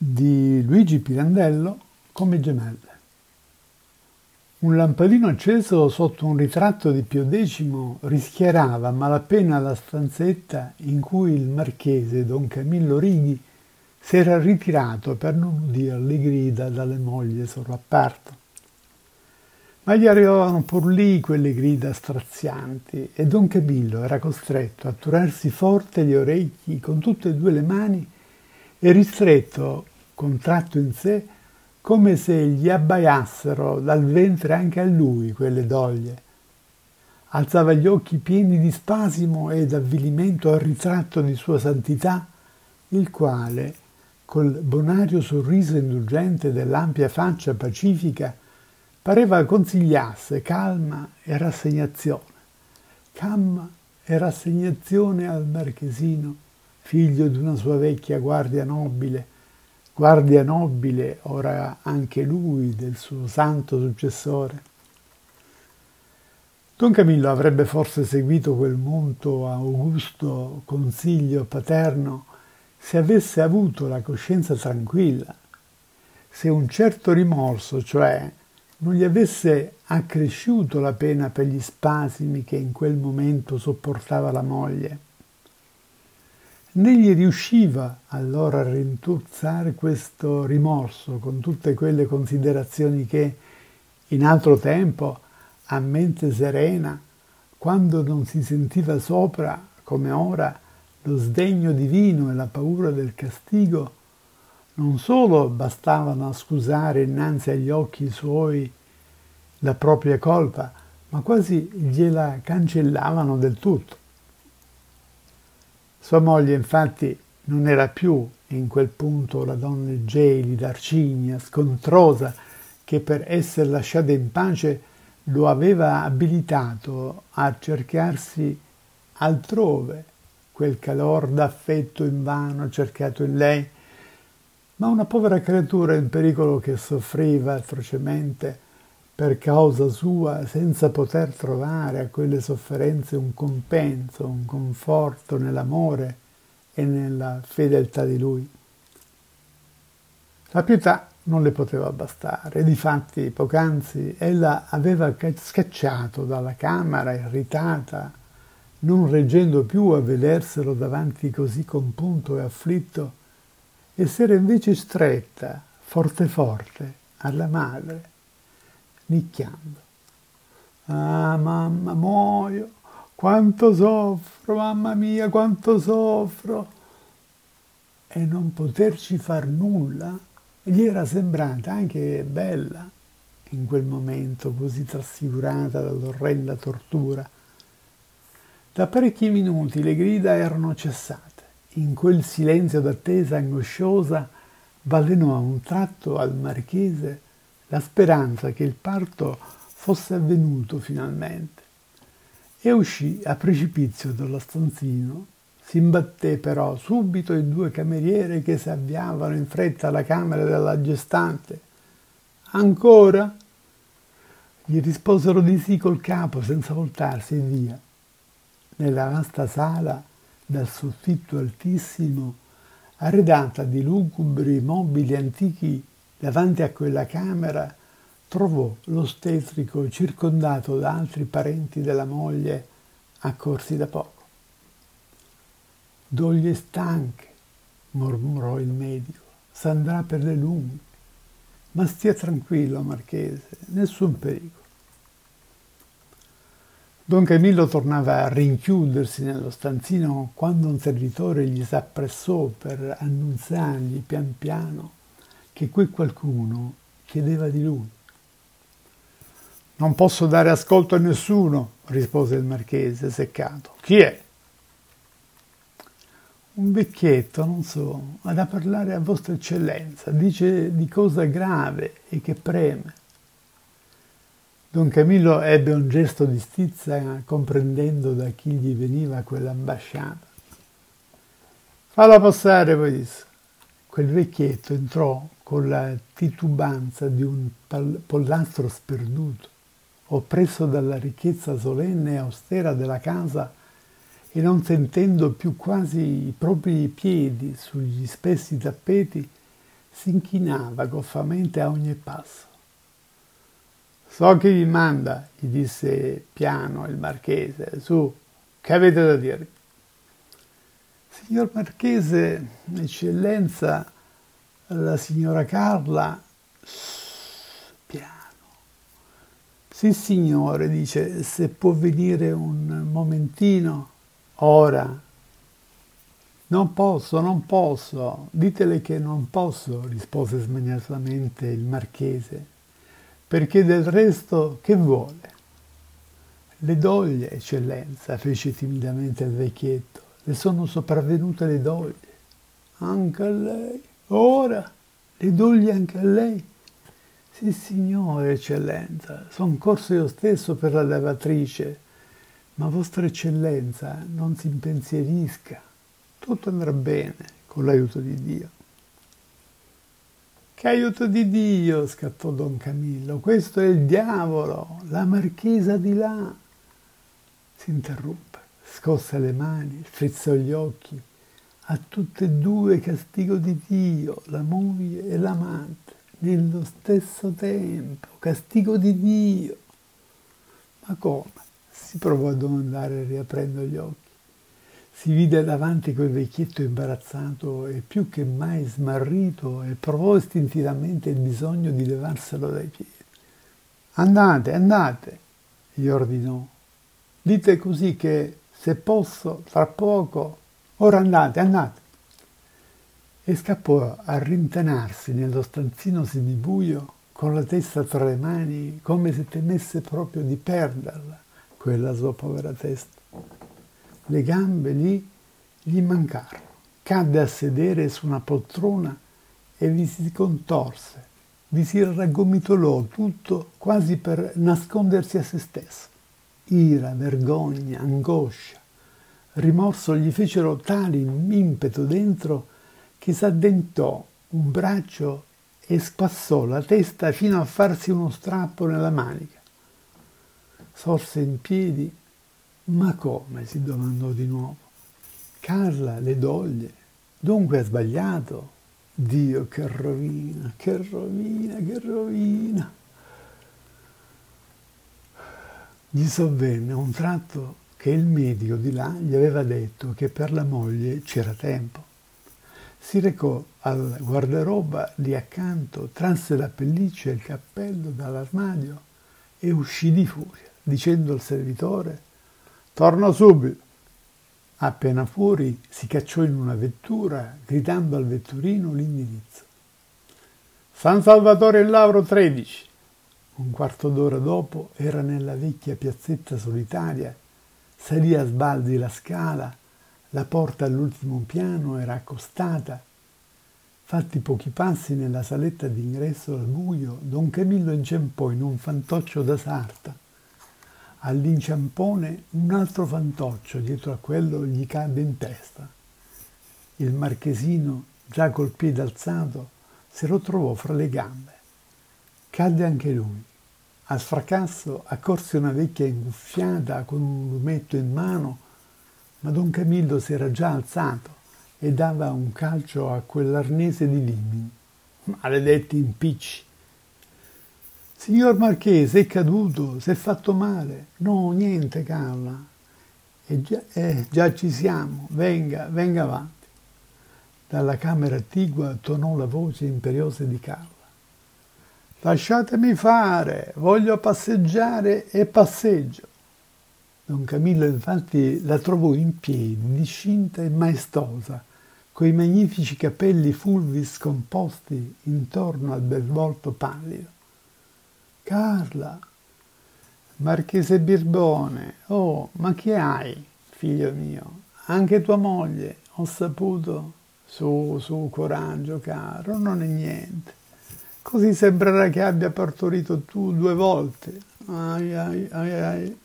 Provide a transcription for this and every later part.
di Luigi Pirandello come gemelle. Un lampadino acceso sotto un ritratto di Pio X rischiarava a malapena la stanzetta in cui il marchese Don Camillo Righi si era ritirato per non udire le grida dalle mogli sovrapparto. Ma gli arrivavano pur lì quelle grida strazianti e Don Camillo era costretto a turarsi forte gli orecchi con tutte e due le mani e ristretto, contratto in sé, come se gli abbaiassero dal ventre anche a lui quelle doglie. Alzava gli occhi pieni di spasimo e d'avvilimento al ritratto di Sua Santità, il quale, col bonario sorriso indulgente dell'ampia faccia pacifica, pareva consigliasse calma e rassegnazione. Calma e rassegnazione al marchesino, figlio di una sua vecchia guardia nobile ora anche lui del suo santo successore. Don Camillo avrebbe forse seguito quel molto augusto consiglio paterno se avesse avuto la coscienza tranquilla, se un certo rimorso, cioè, non gli avesse accresciuto la pena per gli spasimi che in quel momento sopportava la moglie. Né gli riusciva allora a rintuzzare questo rimorso con tutte quelle considerazioni che, in altro tempo, a mente serena, quando non si sentiva sopra, come ora, lo sdegno divino e la paura del castigo, non solo bastavano a scusare innanzi agli occhi suoi la propria colpa, ma quasi gliela cancellavano del tutto. Sua moglie, infatti, non era più in quel punto la donna gelida, arcigna, scontrosa, che per essere lasciata in pace lo aveva abilitato a cercarsi altrove quel calor d'affetto invano cercato in lei, ma una povera creatura in pericolo che soffriva atrocemente per causa sua, senza poter trovare a quelle sofferenze un compenso, un conforto nell'amore e nella fedeltà di lui. La pietà non le poteva bastare e difatti poc'anzi ella aveva scacciato dalla camera irritata, non reggendo più a vederselo davanti così compunto e afflitto, e s'era invece stretta, forte forte, alla madre, nicchiando. Ah, mamma, muoio, quanto soffro, mamma mia, quanto soffro. E non poterci far nulla gli era sembrata anche bella in quel momento così trasfigurata dall'orrenda tortura. Da parecchi minuti le grida erano cessate. In quel silenzio d'attesa angosciosa balenò a un tratto al marchese la speranza che il parto fosse avvenuto finalmente e uscì a precipizio dallo stanzino. Si imbatté però subito in due cameriere che si avviavano in fretta alla camera della gestante. «Ancora?» Gli risposero di sì col capo senza voltarsi e via. Nella vasta sala, dal soffitto altissimo, arredata di lugubri mobili antichi, davanti a quella camera trovò l'ostetrico circondato da altri parenti della moglie accorsi da poco. «Doglie stanche», mormorò il medico, «s'andrà per le lunghe. Ma stia tranquillo, marchese, nessun pericolo». Don Camillo tornava a rinchiudersi nello stanzino quando un servitore gli s'appressò per annunziargli pian piano che quel qualcuno chiedeva di lui. «Non posso dare ascolto a nessuno», rispose il marchese, seccato. «Chi è?» «Un vecchietto, non so, ha da parlare a vostra eccellenza, dice di cosa grave e che preme». Don Camillo ebbe un gesto di stizza comprendendo da chi gli veniva quell'ambasciata. «Fallo passare», poi disse. Quel vecchietto entrò con la titubanza di un pollastro sperduto, oppresso dalla ricchezza solenne e austera della casa e non sentendo più quasi i propri piedi sugli spessi tappeti, si inchinava goffamente a ogni passo. «So chi vi manda», gli disse piano il marchese. «Su, che avete da dire?» «Signor Marchese, Eccellenza, la signora Carla...» Piano. «Sì, signore», dice, «se può venire un momentino, ora.» Non posso, ditele che non posso», rispose smagnatamente il marchese, «perché del resto che vuole?» «Le doglie, eccellenza», fece timidamente il vecchietto, «le sono sopravvenute le doglie.» «Anche a lei? Ora? Le doglie anche a lei?» «Sì, signore, eccellenza, son corso io stesso per la lavatrice, ma vostra eccellenza non si impensierisca. Tutto andrà bene, con l'aiuto di Dio.» «Che aiuto di Dio?» scattò don Camillo. «Questo è il diavolo, la marchesa di là.» Si interruppe, scosse le mani, frizzò gli occhi. «A tutte e due castigo di Dio, la moglie e l'amante, nello stesso tempo, castigo di Dio.» «Ma come?» si provò a domandare riaprendo gli occhi. Si vide davanti quel vecchietto imbarazzato e più che mai smarrito e provò istintivamente il bisogno di levarselo dai piedi. «Andate, andate», gli ordinò. «Dite così che, se posso, tra poco, ora andate, andate.» E scappò a rintanarsi nello stanzino semibuio con la testa tra le mani, come se temesse proprio di perderla, quella sua povera testa. Le gambe lì gli mancarono. Cadde a sedere su una poltrona e vi si contorse, vi si raggomitolò tutto quasi per nascondersi a se stesso. Ira, vergogna, angoscia, rimorso gli fecero tale impeto dentro che s'addentò un braccio e spassò la testa fino a farsi uno strappo nella manica. Sorse in piedi. «Ma come?» si domandò di nuovo. «Carla, le doglie. Dunque ha sbagliato? Dio, che rovina, che rovina, che rovina!» Gli sovvenne a un tratto che il medico di là gli aveva detto che per la moglie c'era tempo. Si recò al guardaroba lì accanto, trasse la pelliccia e il cappello dall'armadio e uscì di furia, dicendo al servitore: «Torno subito!» Appena fuori si cacciò in una vettura, gridando al vetturino l'indirizzo. «San Salvatore in Lauro 13. Un quarto d'ora dopo era nella vecchia piazzetta solitaria, salì a sbalzi la scala, la porta all'ultimo piano era accostata. Fatti pochi passi nella saletta d'ingresso al buio, don Camillo inciampò in un fantoccio da sarta. All'inciampone un altro fantoccio dietro a quello gli cadde in testa. Il marchesino, già col piede alzato, se lo trovò fra le gambe. Cadde anche lui. Al fracasso accorse una vecchia inguffiata con un lumetto in mano, ma don Camillo si era già alzato e dava un calcio a quell'arnese di Limini. «Maledetti impicci!» «Signor Marchese, è caduto, si è fatto male.» «No, niente, Carla.» Già ci siamo, venga avanti.» Dalla camera attigua tonò la voce imperiosa di Carla. «Lasciatemi fare, voglio passeggiare e passeggio.» Don Camillo infatti la trovò in piedi, discinta e maestosa, coi magnifici capelli fulvi scomposti intorno al bel volto pallido. «Carla, Marchese Birbone, oh, ma che hai, figlio mio? Anche tua moglie, ho saputo.» Su, coraggio, caro, non è niente. Così sembrerà che abbia partorito tu 2 volte. Ai.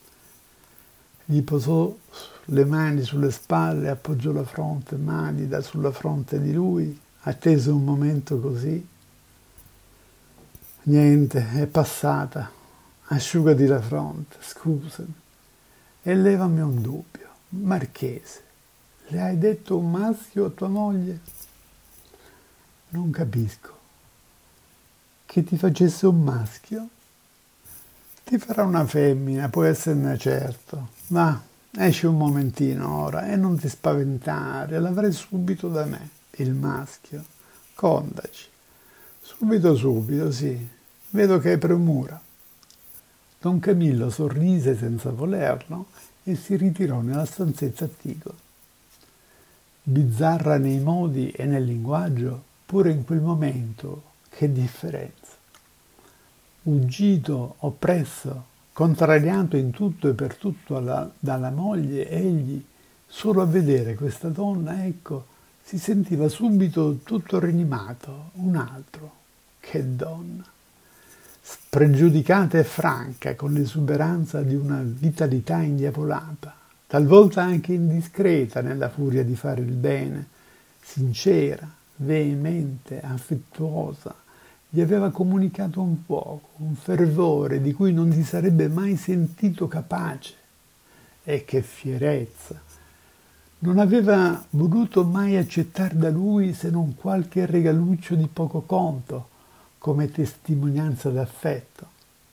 Gli posò le mani sulle spalle, appoggiò la fronte manida sulla fronte di lui, attese un momento così. «Niente, è passata. Asciugati la fronte, scusami. E levami un dubbio. Marchese, le hai detto un maschio a tua moglie?» non capisco. Che ti facesse un maschio? Ti farà una femmina, puoi esserne certo. Va, esci un momentino ora e non ti spaventare, l'avrai subito da me, il maschio. Contaci. Subito, sì. Vedo che hai premura. Don Camillo sorrise senza volerlo e si ritirò nella stanzetta attigua. Bizzarra nei modi e nel linguaggio, pure in quel momento, che differenza. Uggito, oppresso, contrariato in tutto e per tutto dalla moglie, egli, solo a vedere questa donna, ecco, si sentiva subito tutto rianimato, un altro. Che donna! Spregiudicata e franca, con l'esuberanza di una vitalità indiavolata, talvolta anche indiscreta nella furia di fare il bene, sincera, veemente, affettuosa, gli aveva comunicato un fuoco, un fervore di cui non si sarebbe mai sentito capace. E che fierezza! Non aveva voluto mai accettare da lui se non qualche regaluccio di poco conto, come testimonianza d'affetto.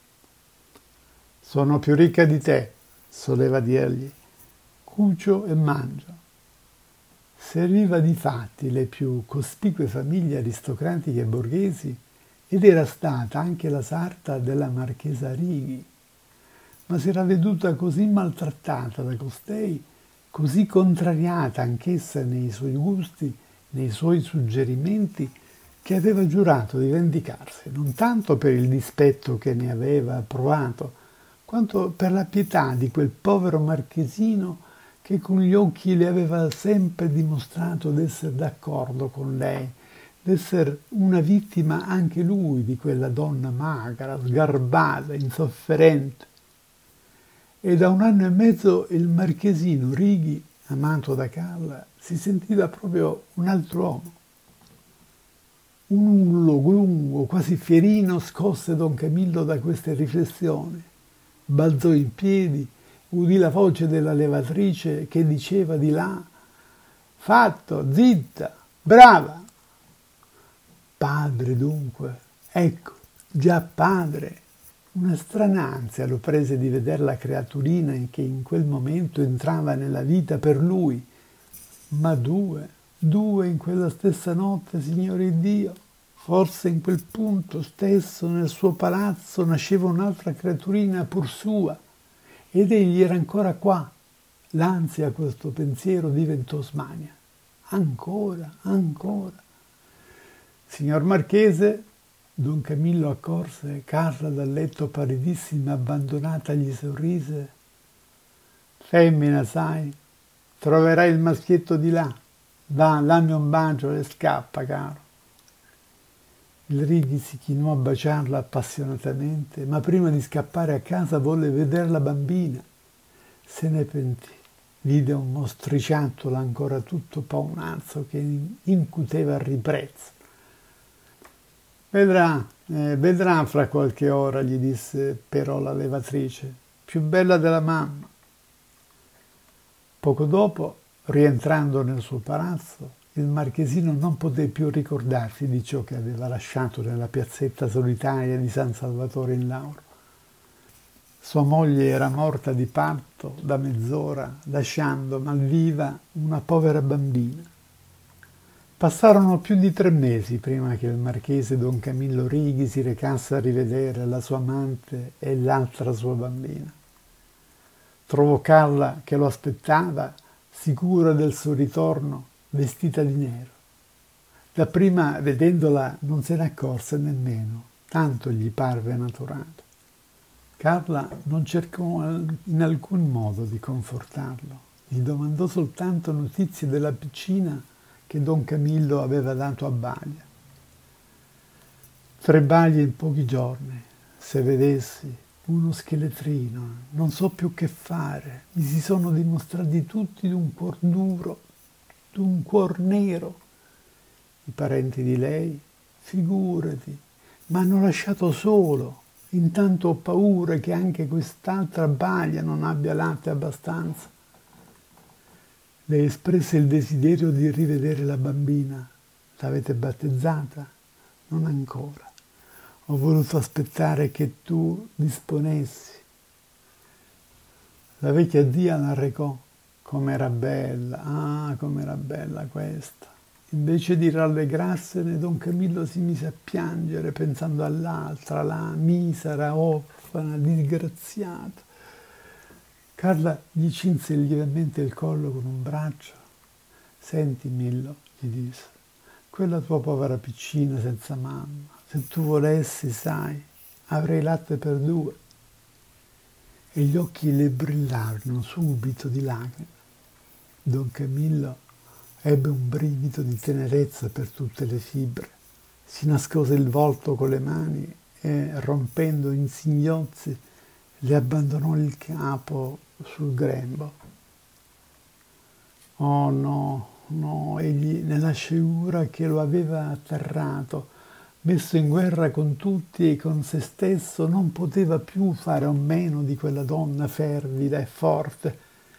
Sono più ricca di te, soleva dirgli, cucio e mangio. Serviva difatti le più cospicue famiglie aristocratiche e borghesi ed era stata anche la sarta della marchesa Righi, ma si era veduta così maltrattata da costei, così contrariata anch'essa nei suoi gusti, nei suoi suggerimenti, che aveva giurato di vendicarsi, non tanto per il dispetto che ne aveva provato, quanto per la pietà di quel povero marchesino che con gli occhi le aveva sempre dimostrato d'essere d'accordo con lei, d'essere una vittima anche lui di quella donna magra, sgarbata, insofferente. E da 1 anno e mezzo il marchesino Righi, amato da Carla, si sentiva proprio un altro uomo. Un urlo lungo, quasi fierino, scosse Don Camillo da queste riflessioni. Balzò in piedi, udì la voce della levatrice che diceva di là: «Fatto, zitta, brava!» Padre dunque, ecco, già padre. Una strana ansia lo prese di veder la creaturina che in quel momento entrava nella vita per lui. Ma due in quella stessa notte, Signore Dio. Forse in quel punto stesso nel suo palazzo nasceva un'altra creaturina pur sua, ed egli era ancora qua. L'ansia a questo pensiero diventò smania. Ancora. Signor Marchese, Don Camillo accorse Carla dal letto pallidissima, abbandonata, gli sorrise. Femmina, sai, troverai il maschietto di là. Va, dammi un bacio e scappa, caro. Il Righi si chinò a baciarla appassionatamente, ma prima di scappare a casa volle vedere la bambina. Se ne pentì. Vide un mostriciattolo ancora tutto paonazzo che incuteva ribrezzo. Vedrà fra qualche ora, gli disse però la levatrice, più bella della mamma. Poco dopo, rientrando nel suo palazzo, il marchesino non poté più ricordarsi di ciò che aveva lasciato nella piazzetta solitaria di San Salvatore in Lauro. Sua moglie era morta di parto da mezz'ora, lasciando malviva una povera bambina. Passarono più di 3 mesi prima che il marchese Don Camillo Righi si recasse a rivedere la sua amante e l'altra sua bambina. Trovò Carla che lo aspettava, sicura del suo ritorno, vestita di nero. Dapprima, vedendola, non se ne accorse nemmeno, tanto gli parve naturale. Carla non cercò in alcun modo di confortarlo, gli domandò soltanto notizie della piccina che Don Camillo aveva dato a Baglia. 3 baglie in pochi giorni, se vedessi, uno scheletrino, non so più che fare, mi si sono dimostrati tutti d'un cuor duro, d'un cuor nero. I parenti di lei, figurati, m'hanno lasciato solo, intanto ho paura che anche quest'altra baglia non abbia latte abbastanza. Le espresse il desiderio di rivedere la bambina, L'avete battezzata? Non ancora. Ho voluto aspettare che tu disponessi. La vecchia zia la recò. Com'era bella, ah, com'era bella questa. Invece di rallegrarsene, don Camillo si mise a piangere pensando all'altra, la misera, orfana, disgraziata. Carla gli cinse lievemente il collo con un braccio. Senti, Millo, gli disse, quella tua povera piccina senza mamma, se tu volessi, sai, avrei latte per due. E gli occhi le brillarono subito di lacrime. Don Camillo ebbe un brivido di tenerezza per tutte le fibre, si nascose il volto con le mani e, rompendo in singhiozzi, le abbandonò il capo sul grembo. Oh no, no, egli, nella sciagura che lo aveva atterrato, messo in guerra con tutti e con se stesso, non poteva più fare a meno di quella donna fervida e forte.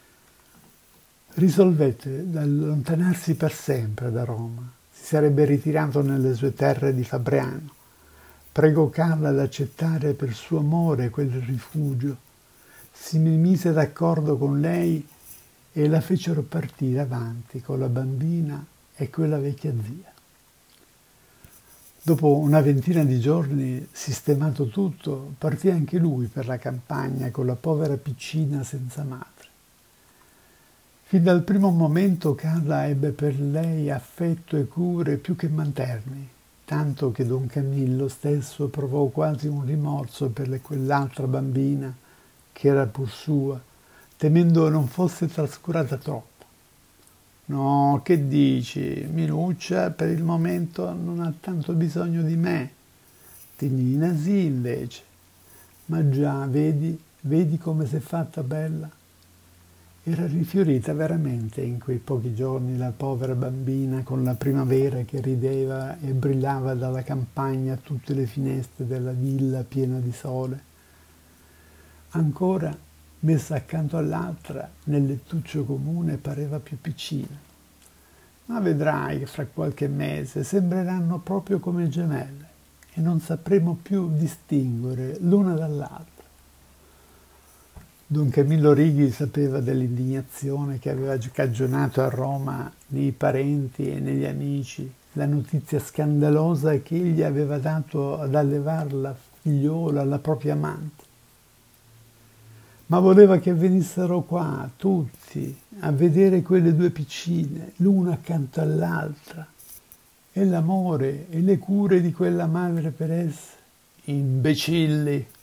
Risolvette di allontanarsi per sempre da Roma. Si sarebbe ritirato nelle sue terre di Fabriano. Pregò Carla di accettare per suo amore quel rifugio. Si mise d'accordo con lei e la fecero partire avanti con la bambina e quella vecchia zia. Dopo una ventina di giorni, sistemato tutto, partì anche lui per la campagna con la povera piccina senza madre. Fin dal primo momento Carla ebbe per lei affetto e cure più che materni, tanto che don Camillo stesso provò quasi un rimorso per quell'altra bambina, che era pur sua, temendo non fosse trascurata troppo. No, che dici? Minuccia per il momento non ha tanto bisogno di me. Tinina sì, invece. Ma già, vedi come s'è fatta bella? Era rifiorita veramente in quei pochi giorni la povera bambina con la primavera che rideva e brillava dalla campagna a tutte le finestre della villa piena di sole. Ancora, messa accanto all'altra, nel lettuccio comune pareva più piccina. Ma vedrai che fra qualche mese sembreranno proprio come gemelle e non sapremo più distinguere l'una dall'altra. Don Camillo Righi sapeva dell'indignazione che aveva cagionato a Roma nei parenti e negli amici la notizia scandalosa che egli aveva dato ad allevar la figliola alla propria amante. Ma voleva che venissero qua tutti a vedere quelle due piccine, l'una accanto all'altra, e l'amore e le cure di quella madre per esse. Imbecilli!